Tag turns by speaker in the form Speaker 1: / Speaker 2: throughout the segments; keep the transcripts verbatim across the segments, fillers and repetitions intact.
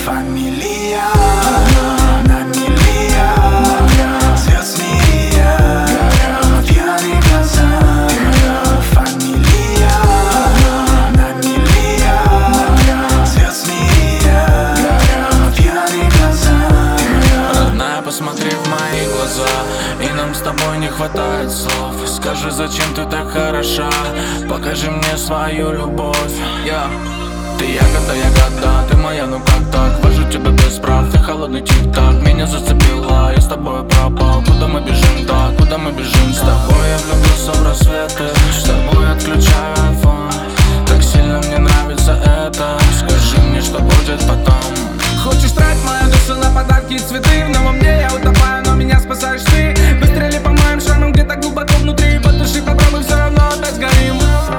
Speaker 1: фамилия на милия, звезд мирия, пьяные глаза. Фамилия на милия, звезд мирия, пьяные глаза.
Speaker 2: Родная, посмотри в мои глаза, и нам с тобой не хватает слов. Скажи, зачем ты так хороша, покажи мне свою любовь. yeah. Ты ягода, ягода, ты моя, ну как так? Вожу тебя без прав, ты холодный тик-так. Меня зацепила, я с тобой пропал. Куда мы бежим так, куда мы бежим? С тобой я влюбился в рассветы, с тобой отключаю айфон. Так сильно мне нравится это, скажи мне, что будет потом.
Speaker 3: Хочешь тратить мою душу на подарки и цветы, но во мне я утопаю, но меня спасаешь ты. Выстрели по моим шрамам где-то глубоко внутри, потуши попробуй, все равно опять сгорим.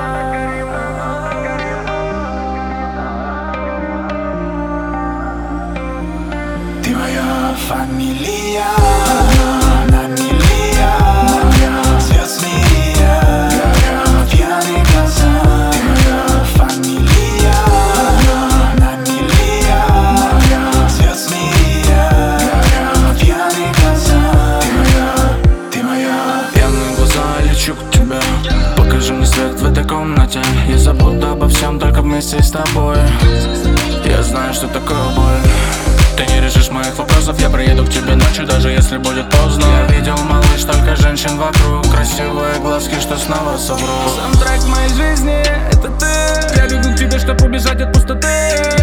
Speaker 1: Ты моя фамилия на милия, звезд мирия, пьяные глаза. Фамилия на милия, звезд мирия, пьяные глаза. Ты моя.
Speaker 2: Пьяные глаза, лечу к тебе, покажи мне свет в этой комнате. Я забуду обо всем только вместе с тобой. Я знаю, что такое боль. Ты не решишь моих вопросов, я приеду к тебе ночью, даже если будет поздно. Я видел, малыш, только женщин вокруг, красивые глазки, что снова соврут.
Speaker 3: Саундтрек моей жизни — это ты. Я бегу к тебе, чтоб убежать от пустоты.